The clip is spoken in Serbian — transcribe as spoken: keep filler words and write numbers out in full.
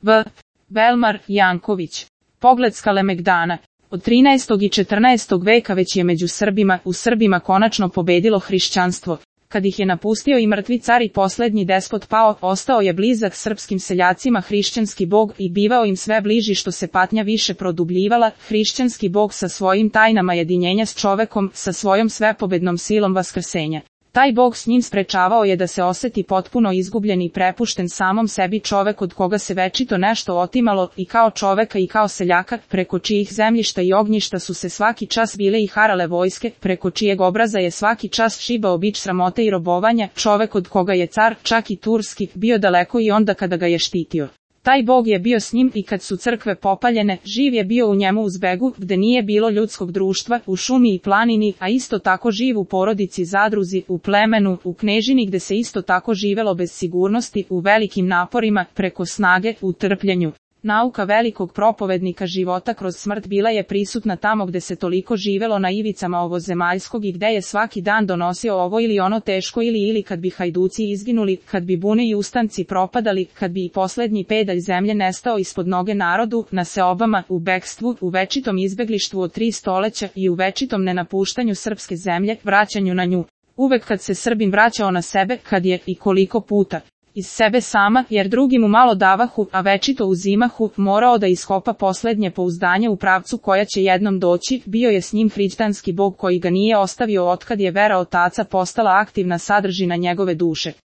V. Velmar Janković. Pogled s Kalemegdana. Od trinaestog i četrnaestog veka već je među Srbima, u Srbima konačno pobedilo hrišćanstvo. Kad ih je napustio i mrtvi car i poslednji despot pao, ostao je blizak srpskim seljacima hrišćanski bog i bivao im sve bliži što se patnja više produbljivala, hrišćanski bog sa svojim tajnama jedinjenja s čovekom, sa svojom svepobednom silom vaskrsenja. Taj bog s njim sprečavao je da se oseti potpuno izgubljen i prepušten samom sebi čovek od koga se večito nešto otimalo, i kao čoveka i kao seljaka, preko čijih zemljišta i ognjišta su se svaki čas bile i harale vojske, preko čijeg obraza je svaki čas šibao bič sramote i robovanja, čovek od koga je car, čak i turski, bio daleko i onda kada ga je štitio. Taj bog je bio s njim i kad su crkve popaljene, živ je bio u njemu u zbegu, gde nije bilo ljudskog društva, u šumi i planini, a isto tako živ u porodici, zadruzi, u plemenu, u knežini gde se isto tako živelo bez sigurnosti, u velikim naporima, preko snage, u trpljenju. Nauka velikog propovednika života kroz smrt bila je prisutna tamo gde se toliko živelo na ivicama ovozemaljskog i gde je svaki dan donosio ovo ili ono teško ili ili kad bi hajduci izginuli, kad bi bune i ustanci propadali, kad bi i poslednji pedalj zemlje nestao ispod noge narodu, na seobama, u bekstvu, u večitom izbeglištvu od tri stoleća i u večitom nenapuštanju srpske zemlje, vraćanju na nju. Uvek kad se Srbin vraćao na sebe, kad je, i koliko puta, iz sebe sama, jer drugi mu malo davahu, a večito uzimahu, morao da iskopa poslednje pouzdanje u pravcu koja će jednom doći, bio je s njim hrišćanski bog koji ga nije ostavio otkad je vera otaca postala aktivna sadržina njegove duše.